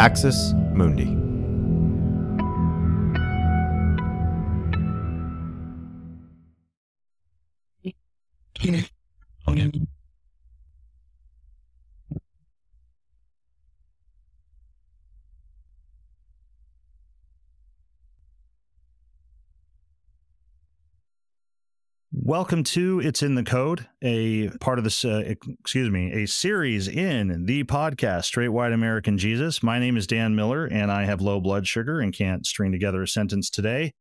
Axis Mundi. Welcome to It's in the Code, a part of this, a series in the podcast, Straight White American Jesus. My name is Dan Miller, and I have low blood sugar and can't string together a sentence today.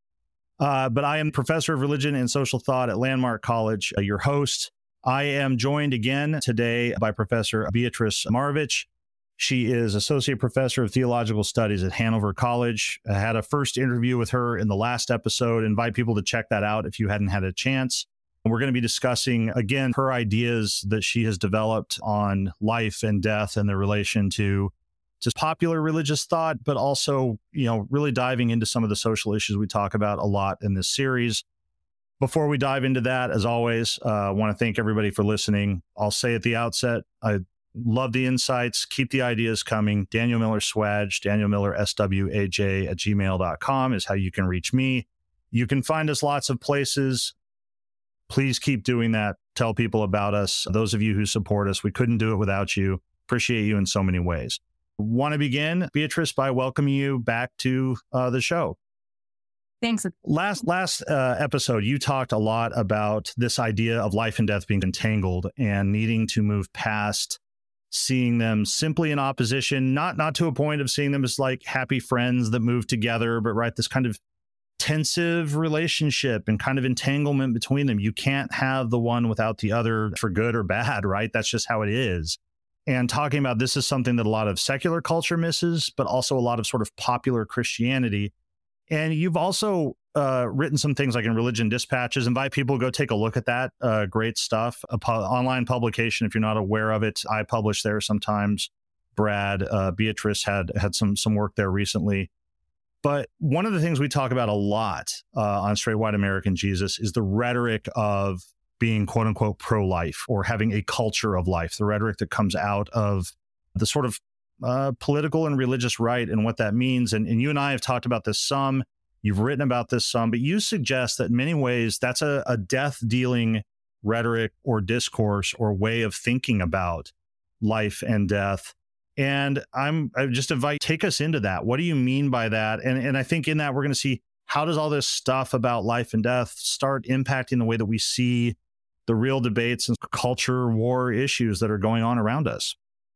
But I am professor of religion and social thought at Landmark College, your host. I am joined again today by Professor Beatrice Marovich. She is Associate Professor of Theological Studies at Hanover College. I had a first interview with her in the last episode. Invite people to check that out if you hadn't had a chance. We're going to be discussing, again, her ideas that she has developed on life and death and their relation to just popular religious thought, but also, really diving into some of the social issues we talk about a lot in this series. Before we dive into that, as always, I want to thank everybody for listening. I'll say at the outset, I love the insights. Keep the ideas coming. Daniel Miller Swaj, Daniel Miller SWAJ at gmail.com is how you can reach me. You can find us lots of places. Please keep doing that. Tell people about us. Those of you who support us, we couldn't do it without you. Appreciate you in so many ways. Want to begin, Beatrice, by welcoming you back to the show. Thanks. Last episode, you talked a lot about this idea of life and death being entangled and needing to move past seeing them simply in opposition, not to a point of seeing them as like happy friends that move together, but right, this kind of tensive relationship and kind of entanglement between them. You can't have the one without the other for good or bad, right? That's just how it is. And talking about this is something that a lot of secular culture misses, but also a lot of sort of popular Christianity. And you've also written some things like in Religion Dispatches. Invite people to go take a look at that. Great stuff. Online publication, if you're not aware of it. I publish there sometimes. Brad, Beatrice had some work there recently. But one of the things we talk about a lot on Straight White American Jesus is the rhetoric of being, quote unquote, pro-life or having a culture of life, the rhetoric that comes out of the sort of political and religious right and what that means. And you and I have talked about this some. You've written about this some, but you suggest that in many ways that's a death-dealing rhetoric or discourse or way of thinking about life and death. And I just invite, take us into that. What do you mean by that? And I think in that we're going to see how does all this stuff about life and death start impacting the way that we see the real debates and culture war issues that are going on around us.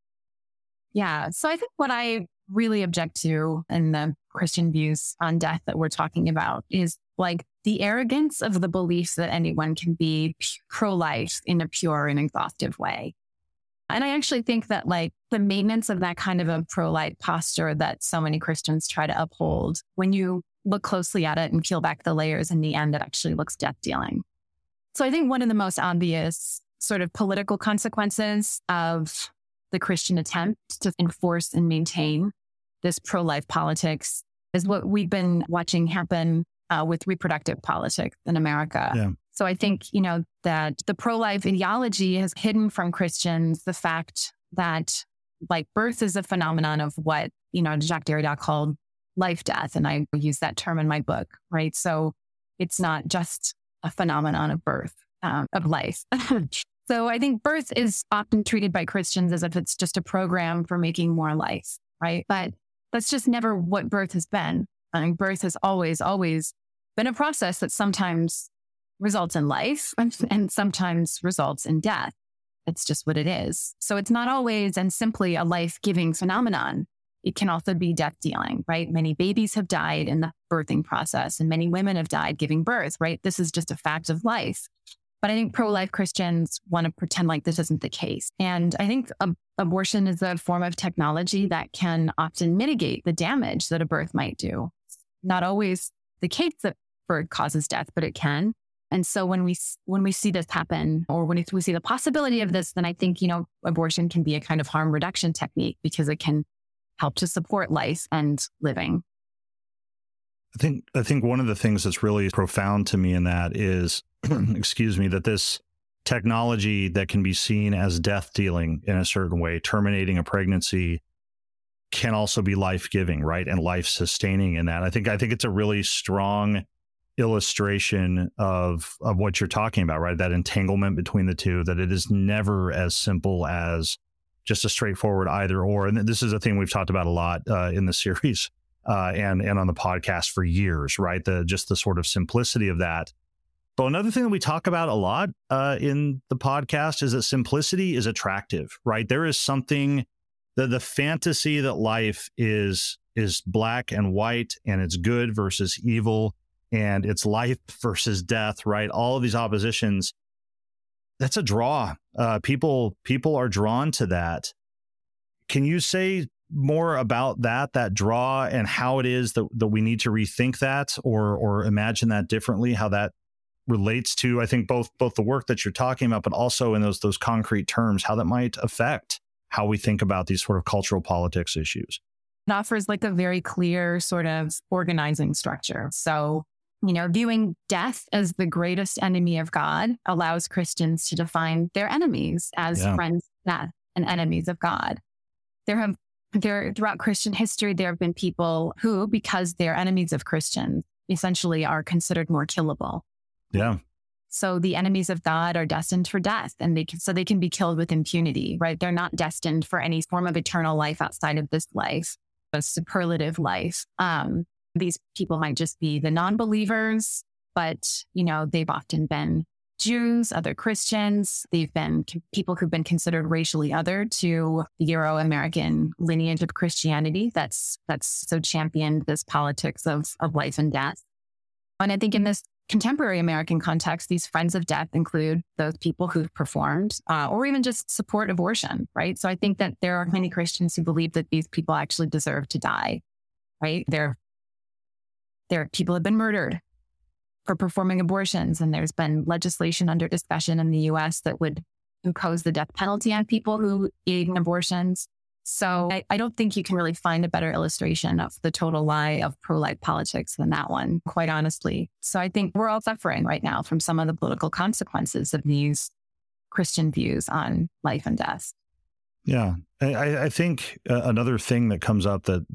Yeah. So I think what I really object to in the Christian views on death that we're talking about is like the arrogance of the belief that anyone can be pro-life in a pure and exhaustive way. And I actually think that like the maintenance of that kind of a pro-life posture that so many Christians try to uphold, when you look closely at it and peel back the layers, in the end, it actually looks death-dealing. So I think one of the most obvious sort of political consequences of the Christian attempt to enforce and maintain this pro-life politics is what we've been watching happen with reproductive politics in America. Yeah. So I think, that the pro-life ideology has hidden from Christians the fact that like birth is a phenomenon of what, Jacques Derrida called life death. And I use that term in my book, right? So it's not just a phenomenon of birth, of life. So I think birth is often treated by Christians as if it's just a program for making more life, right? But that's just never what birth has been. I mean, birth has always been a process that sometimes results in life and sometimes results in death. It's just what it is. So it's not always and simply a life-giving phenomenon. It can also be death-dealing, right? Many babies have died in the birthing process and many women have died giving birth, right? This is just a fact of life. But I think pro-life Christians want to pretend like this isn't the case. And I think abortion is a form of technology that can often mitigate the damage that a birth might do. It's not always the case that birth causes death, but it can. And so when we see this happen, or when we see the possibility of this, then I think, abortion can be a kind of harm reduction technique because it can help to support life and living. I think one of the things that's really profound to me in that is, that this technology that can be seen as death dealing in a certain way, terminating a pregnancy, can also be life-giving, right? And life-sustaining in that. I think it's a really strong illustration of what you're talking about, right? That entanglement between the two, that it is never as simple as just a straightforward either or. And this is a thing we've talked about a lot in the series and on the podcast for years, right? The sort of simplicity of that. But another thing that we talk about a lot in the podcast is that simplicity is attractive, right? There is something, the fantasy that life is black and white, and it's good versus evil, and it's life versus death, right? All of these oppositions, that's a draw. People are drawn to that. Can you say more about that draw, and how it is that we need to rethink that or imagine that differently, how that relates to, I think, both the work that you're talking about, but also in those concrete terms, how that might affect how we think about these sort of cultural politics issues? It offers like a very clear sort of organizing structure. So, viewing death as the greatest enemy of God allows Christians to define their enemies as friends of death and enemies of God. Throughout Christian history, there have been people who, because they're enemies of Christians, essentially are considered more killable. Yeah. So the enemies of God are destined for death, and they can be killed with impunity, right? They're not destined for any form of eternal life outside of this life, a superlative life. These people might just be the non-believers, but, they've often been Jews, other Christians. They've been people who've been considered racially other to the Euro-American lineage of Christianity that's so championed this politics of life and death. And I think in this contemporary American context, these friends of death include those people who've performed or even just support abortion, right? So I think that there are many Christians who believe that these people actually deserve to die, right? There are people who have been murdered for performing abortions, and there's been legislation under discussion in the U.S. that would impose the death penalty on people who aid in abortions. So I don't think you can really find a better illustration of the total lie of pro-life politics than that one, quite honestly. So I think we're all suffering right now from some of the political consequences of these Christian views on life and death. Yeah, I think another thing that comes up that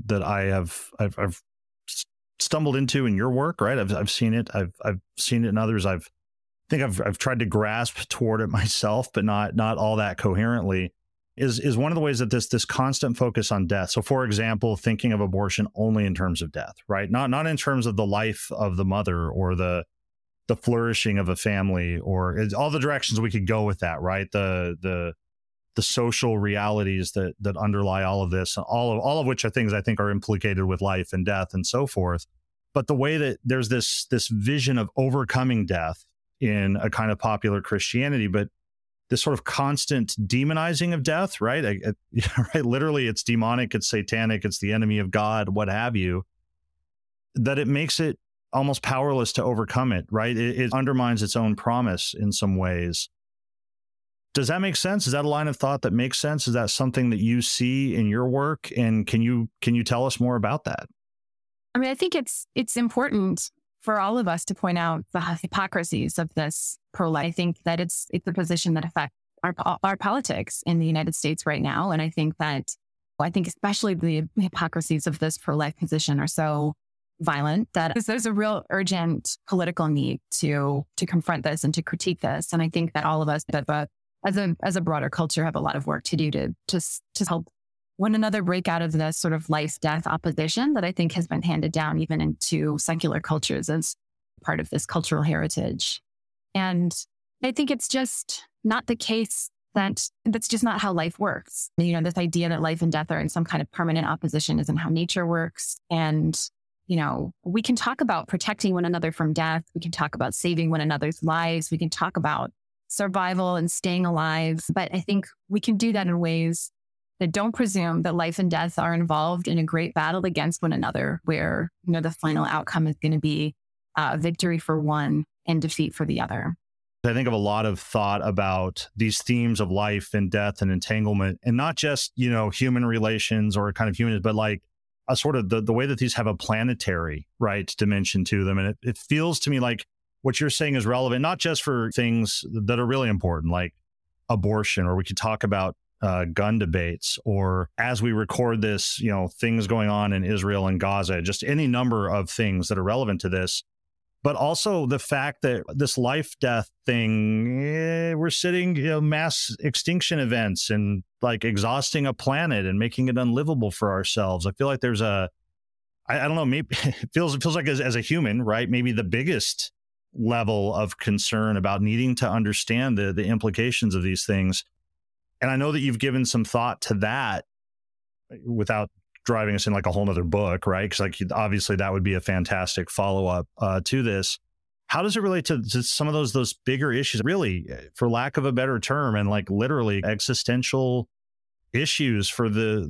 I've stumbled into in your work, right? I've seen it. I've seen it in others. I've tried to grasp toward it myself, but not all that coherently. Is one of the ways that this constant focus on death. So, for example, thinking of abortion only in terms of death, right? Not in terms of the life of the mother or the flourishing of a family, or all the directions we could go with that, right? The social realities that underlie all of this, all of which are things I think are implicated with life and death and so forth. But the way that there's this vision of overcoming death in a kind of popular Christianity, but this sort of constant demonizing of death, right? Right? Literally, it's demonic, it's satanic, it's the enemy of God, what have you, that it makes it almost powerless to overcome it, right? It undermines its own promise in some ways. Does that make sense? Is that a line of thought that makes sense? Is that something that you see in your work? And can you tell us more about that? I mean, I think it's important for all of us to point out the hypocrisies of this pro-life. I think that it's a position that affects our politics in the United States right now. And I think especially the hypocrisies of this pro-life position are so violent that there's a real urgent political need to confront this and to critique this. And I think that all of us as a broader culture have a lot of work to do to help one another break out of this sort of life-death opposition that I think has been handed down even into secular cultures as part of this cultural heritage. And I think it's just not the case that's just not how life works. This idea that life and death are in some kind of permanent opposition isn't how nature works. And, we can talk about protecting one another from death. We can talk about saving one another's lives. We can talk about survival and staying alive. But I think we can do that in ways that don't presume that life and death are involved in a great battle against one another, where, the final outcome is going to be victory for one and defeat for the other. I think of a lot of thought about these themes of life and death and entanglement, and not just, human relations or kind of humans, but like a sort of the way that these have a planetary, right, dimension to them. And it feels to me like what you're saying is relevant, not just for things that are really important, like abortion, or we could talk about gun debates, or as we record this, things going on in Israel and Gaza, just any number of things that are relevant to this. But also the fact that this life death thing, we're sitting, mass extinction events and like exhausting a planet and making it unlivable for ourselves. I feel like there's I don't know, maybe it feels like as a human, right? Maybe the biggest level of concern about needing to understand the implications of these things. And I know that you've given some thought to that without driving us in like a whole nother book, right? Because like obviously that would be a fantastic follow-up to this. How does it relate to some of those bigger issues, really, for lack of a better term, and like literally existential issues for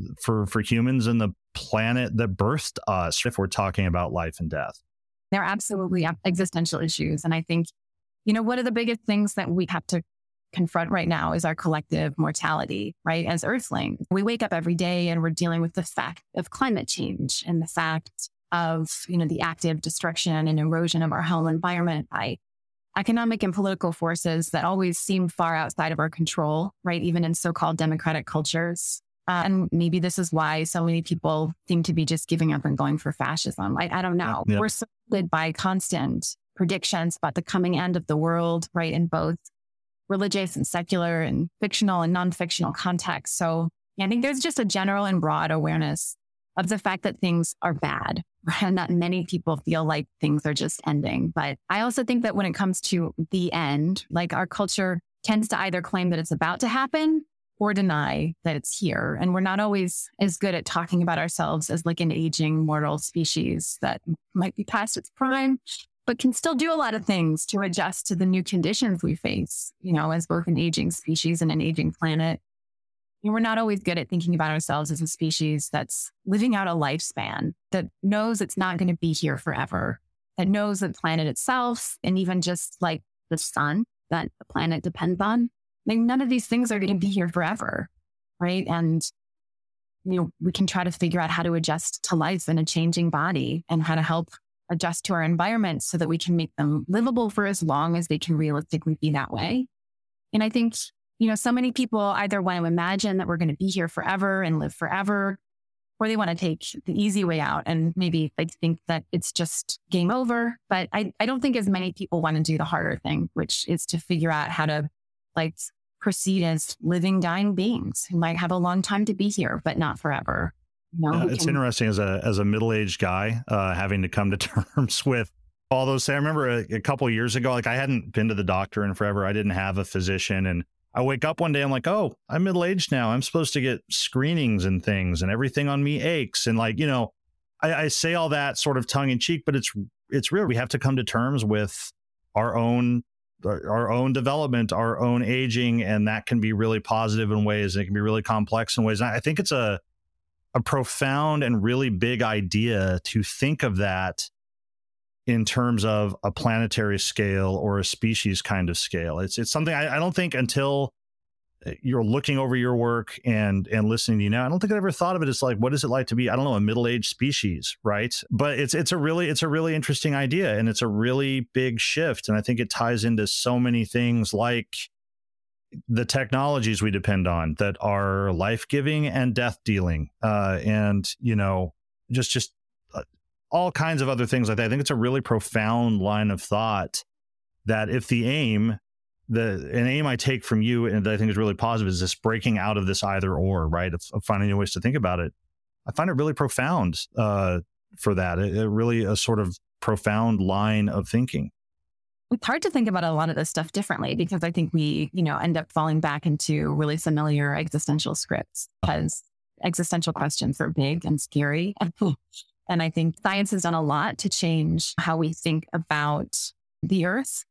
humans and the planet that birthed us, if we're talking about life and death? They're absolutely existential issues. And I think, one of the biggest things that we have to confront right now is our collective mortality, right? As Earthlings, we wake up every day and we're dealing with the fact of climate change and the fact of, the active destruction and erosion of our whole environment by economic and political forces that always seem far outside of our control, right? Even in so-called democratic cultures. And maybe this is why so many people seem to be just giving up and going for fascism. I don't know. Yeah. We're surrounded by constant predictions about the coming end of the world, right? In both religious and secular and fictional and non-fictional contexts. So I think there's just a general and broad awareness of the fact that things are bad, and that many people feel like things are just ending. But I also think that when it comes to the end, like our culture tends to either claim that it's about to happen or deny that it's here. And we're not always as good at talking about ourselves as like an aging mortal species that might be past its prime, but can still do a lot of things to adjust to the new conditions we face, as both an aging species and an aging planet. And we're not always good at thinking about ourselves as a species that's living out a lifespan, that knows it's not going to be here forever, that knows the planet itself, and even just like the sun that the planet depends on. Like none of these things are going to be here forever, right? And, we can try to figure out how to adjust to life in a changing body and how to help adjust to our environment so that we can make them livable for as long as they can realistically be that way. And I think, so many people either want to imagine that we're going to be here forever and live forever, or they want to take the easy way out and maybe think that it's just game over. But I don't think as many people want to do the harder thing, which is to figure out how to proceed as living, dying beings who might have a long time to be here, but not forever. It's interesting as a middle-aged guy, having to come to terms with all those things. I remember a couple of years ago, I hadn't been to the doctor in forever. I didn't have a physician. And I wake up one day, I'm like, oh, I'm middle-aged now. I'm supposed to get screenings and things, and everything on me aches. And I say all that sort of tongue in cheek, but it's real. We have to come to terms with our own development, our own aging, and that can be really positive in ways, and it can be really complex in ways. And I think it's a profound and really big idea to think of that in terms of a planetary scale or a species kind of scale. It's something I don't think until you're looking over your work and listening to you now, I don't think I ever thought of it as like, what is it like to be, I don't know, a middle-aged species, right? But it's a really interesting idea, and it's a really big shift. And I think it ties into so many things like the technologies we depend on that are life-giving and death-dealing, and just all kinds of other things like that. I think it's a really profound line of thought that if the aim I take from you, and that I think is really positive, is this breaking out of this either or, right? Of finding new ways to think about it. I find it really profound for that. It really a sort of profound line of thinking. It's hard to think about a lot of this stuff differently because I think we, end up falling back into really familiar existential scripts because existential questions are big and scary. And I think science has done a lot to change how we think about the earth.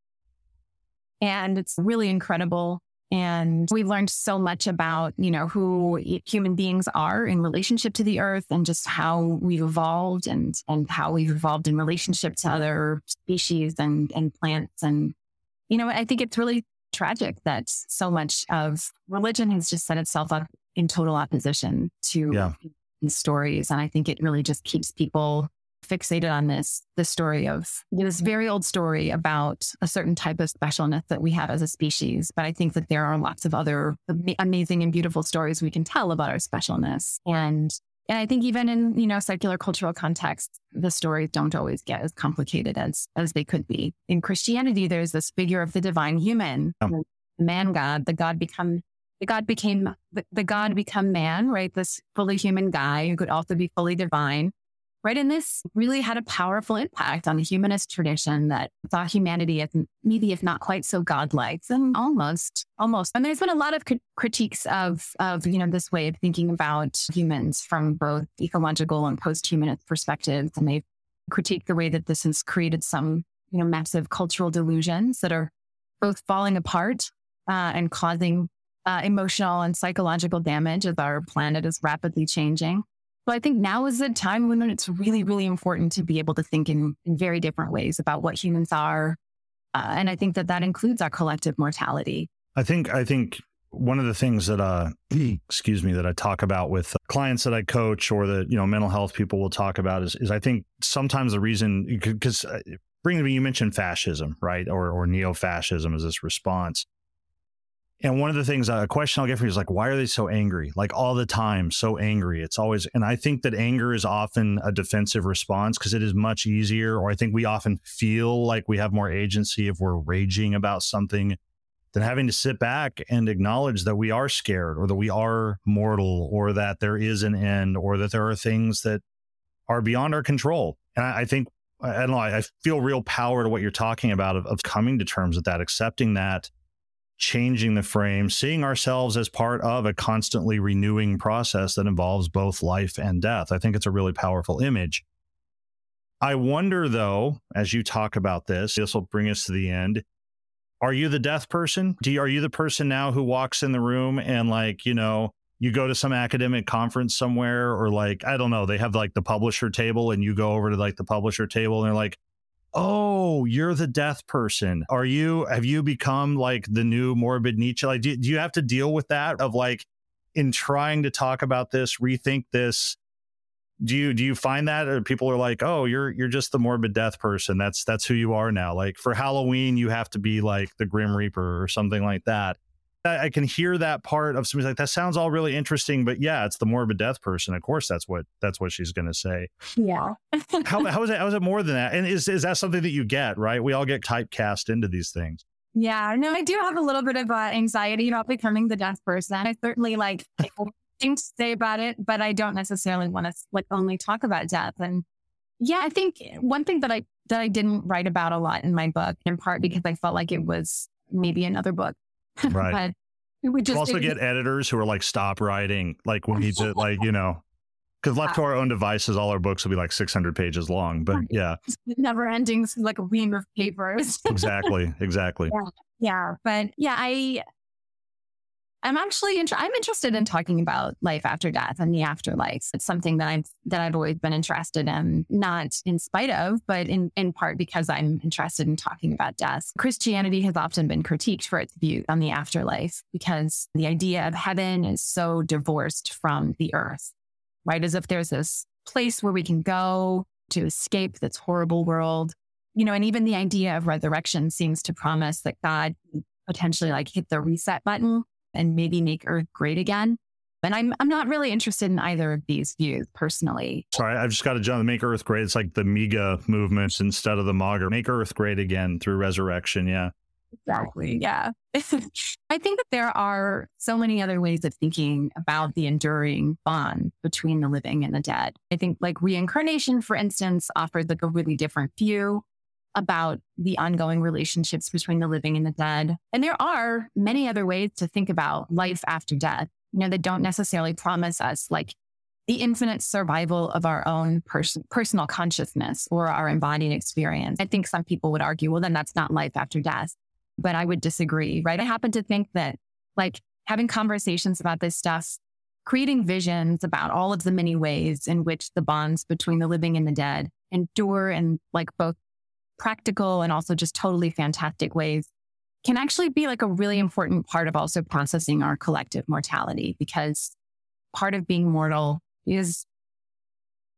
And it's really incredible. And we've learned so much about, who human beings are in relationship to the earth and just how we've evolved and how we've evolved in relationship to other species and plants. And, I think it's really tragic that so much of religion has just set itself up in total opposition to these stories. And I think it really just keeps people fixated on this story of this very old story about a certain type of specialness that we have as a species. But I think that there are lots of other amazing and beautiful stories we can tell about our specialness. And I think even in, secular cultural contexts, the stories don't always get as complicated as they could be. In Christianity, there's this figure of the divine human, the man God, the God become man, right? This fully human guy who could also be fully divine. Right. And this really had a powerful impact on the humanist tradition that saw humanity as maybe, if not quite so godlike, and almost. And there's been a lot of critiques of this way of thinking about humans from both ecological and post-humanist perspectives. And they've critiqued the way that this has created some, massive cultural delusions that are both falling apart and causing emotional and psychological damage as our planet is rapidly changing. So I think now is the time when it's really, really important to be able to think in very different ways about what humans are. And I think that includes our collective mortality. I think one of the things that, that I talk about with clients that I coach or that, mental health people will talk about is I think sometimes the reason, because you mentioned fascism, right? Or neo-fascism as this response. And one of the things, a question I'll get for you is like, why are they so angry? Like all the time, so angry. It's always, and I think that anger is often a defensive response because it is much easier, or I think we often feel like we have more agency if we're raging about something than having to sit back and acknowledge that we are scared or that we are mortal or that there is an end or that there are things that are beyond our control. And I think, I don't know, I feel real power to what you're talking about of coming to terms with that, accepting that, changing the frame, seeing ourselves as part of a constantly renewing process that involves both life and death. I think it's a really powerful image. I wonder, though, as you talk about this will bring us to the end. Are you the death person? Are you the person now who walks in the room and you go to some academic conference somewhere or I don't know, they have the publisher table and you go over to the publisher table and they're like, oh, you're the death person. Have you become the new morbid Nietzsche? Do you have to deal with that of in trying to talk about this, rethink this? Do you find that or people are like, oh, you're just the morbid death person. That's who you are now. For Halloween, you have to be the Grim Reaper or something like that. I can hear that part of somebody's that sounds all really interesting, but yeah, it's the morbid death person. Of course, that's what she's going to say. Yeah. How is it more than that? And is that something that you get, right? We all get typecast into these things. Yeah, no, I do have a little bit of anxiety about becoming the death person. I certainly things to say about it, but I don't necessarily want to only talk about death. And yeah, I think one thing that I didn't write about a lot in my book, in part because I felt like it was maybe another book. Right. But we would just also get editors who are stop writing. We need to because left to our own devices, all our books will be 600 pages long. But yeah, never ending, a ream of papers. Exactly. Yeah. But yeah, I'm actually I'm interested in talking about life after death and the afterlife. It's something that I've always been interested in, not in spite of, but in part because I'm interested in talking about death. Christianity has often been critiqued for its view on the afterlife because the idea of heaven is so divorced from the earth, right? As if there's this place where we can go to escape this horrible world, and even the idea of resurrection seems to promise that God potentially hit the reset button and maybe make Earth great again. And I'm not really interested in either of these views personally. Sorry, I've just got to jump. Make Earth great. It's like the MEGA movements instead of the MAGA. Make Earth great again through resurrection. Yeah. Exactly. Yeah. I think that there are so many other ways of thinking about the enduring bond between the living and the dead. I think reincarnation, for instance, offers a really different view about the ongoing relationships between the living and the dead. And there are many other ways to think about life after death, that don't necessarily promise us the infinite survival of our own personal consciousness or our embodied experience. I think some people would argue, well, then that's not life after death. But I would disagree, right? I happen to think that having conversations about this stuff, creating visions about all of the many ways in which the bonds between the living and the dead endure in both practical and also just totally fantastic ways can actually be a really important part of also processing our collective mortality, because part of being mortal is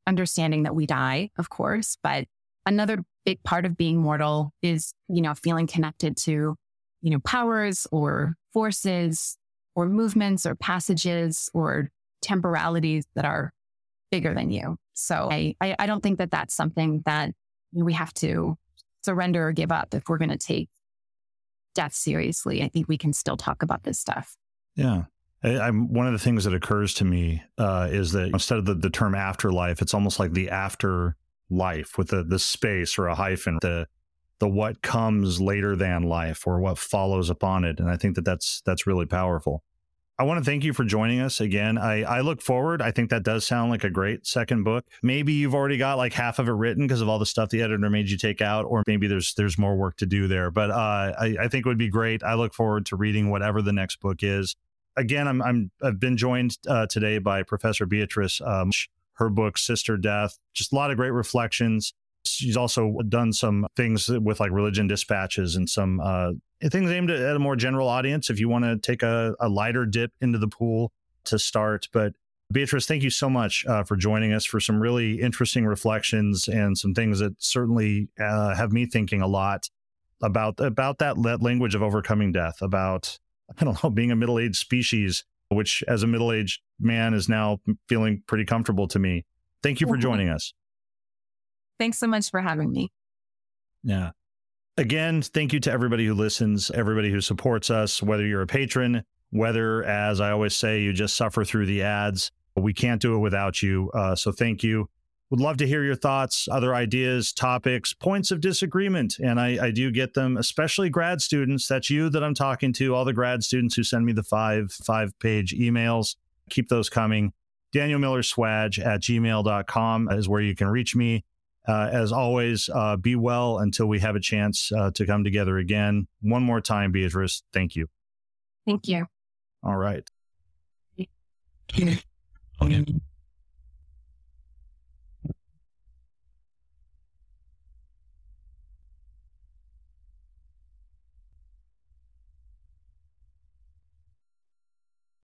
understanding that we die, of course, but another big part of being mortal is, feeling connected to, powers or forces or movements or passages or temporalities that are bigger than you. So I don't think that that's something that we have to surrender or give up if we're going to take death seriously. I think we can still talk about this stuff. Yeah. One of the things that occurs to me is that instead of the term afterlife, it's almost like the afterlife with the space or a hyphen, the what comes later than life or what follows upon it. And I think that's really powerful. I want to thank you for joining us again. I look forward. I think that does sound like a great second book. Maybe you've already got like half of it written because of all the stuff the editor made you take out, or maybe there's more work to do there. But I think it would be great. I look forward to reading whatever the next book is. Again, I've been joined today by Professor Beatrice. Her book, Sister Death, just a lot of great reflections. She's also done some things with like Religion Dispatches and some things aimed at a more general audience if you want to take a lighter dip into the pool to start. But Beatrice, thank you so much for joining us for some really interesting reflections and some things that certainly have me thinking a lot about that language of overcoming death, about, I don't know, being a middle-aged species, which as a middle-aged man is now feeling pretty comfortable to me. Thank you for joining us. Thanks so much for having me. Yeah. Again, thank you to everybody who listens, everybody who supports us, whether you're a patron, whether, as I always say, you just suffer through the ads. We can't do it without you. So thank you. Would love to hear your thoughts, other ideas, topics, points of disagreement. And I do get them, especially grad students. That's you that I'm talking to, all the grad students who send me the five-page emails. Keep those coming. DanielMillerSwag@gmail.com is where you can reach me. As always, be well until we have a chance to come together again. One more time, Beatrice, thank you. Thank you. All right. Okay.